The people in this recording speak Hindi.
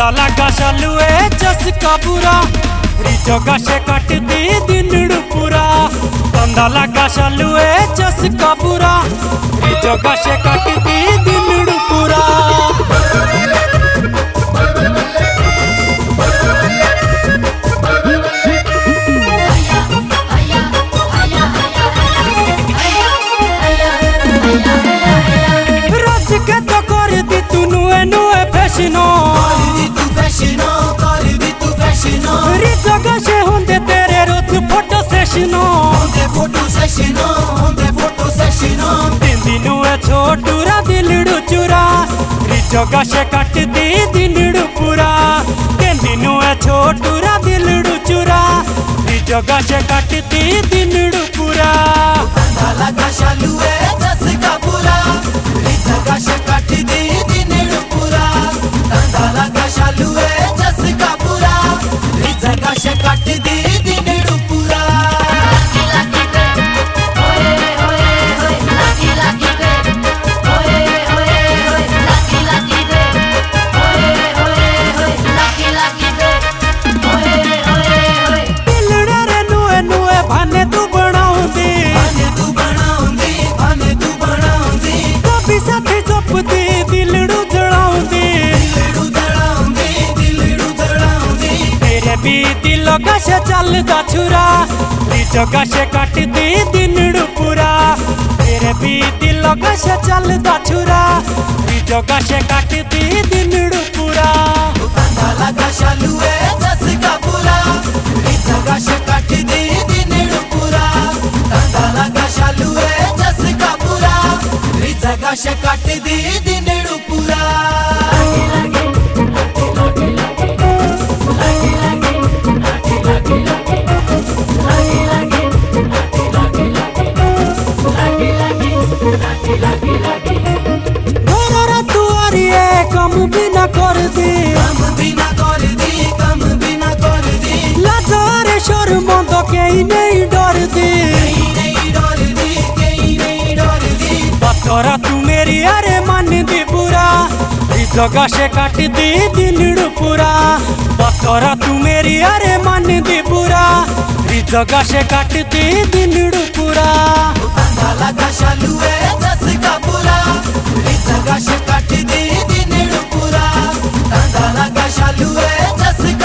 कंधा लगा शालुए चसका बुरा रिजो गाशे काट दी दिनड़ू पूरा। कंधा लगा शालुए चसका बुरा रिजो गाशे काट दी दिनड़ू पूरा। रिजो गाशे होंदे तेरे रोज फोटो सेशनो तीन दिनू है छोटूरा दिलड़ू चूरा रिजो गाशे काट दी दिनड़ू पूरा। तीन दिनू है छोटूरा दिलड़ू चूरा रिजो गाशे काट दी दिनड़ू पूरा। कंधा लगा शालुए चसका बुरा रिजो गाशे काट दी दिनड़ू पूरा। कंधा लगा शालुए चसका बुरा रिजो गाशे काट दी दिनड़ू पूरा। भी दिलो गाशे चलदा छुरा रिजो गाशे काट दी दिनड़ू पूरा। तेरे भी दिलो गाशे चलदा छुरा रिजो गाशे काट दी दिनड़ू पूरा। कंधा लगा शालुए चसका बुरा रिजो गाशे काट दी दिनड़ू पूरा। कंधा लगा शालुए चसका बुरा रिजो गाशे काट दी दिनड़ू पूरा। कम भी ना कर दी लाचारे शर्मंद कहीं नहीं डर दी। बतरा तू मेरी अरे मन दी बुरा रिजो गाशे काट दी दिनड़ू पूरा। बतरा तू मेरी अरे मन दी बुरा रिजो गाशे काट दी दिनड़ू पूरा। कंधा लगा शालुए चसका बुरा रिजो गाशे काट दी दिनड़ू पूरा। कंधा लगा शालुए चसका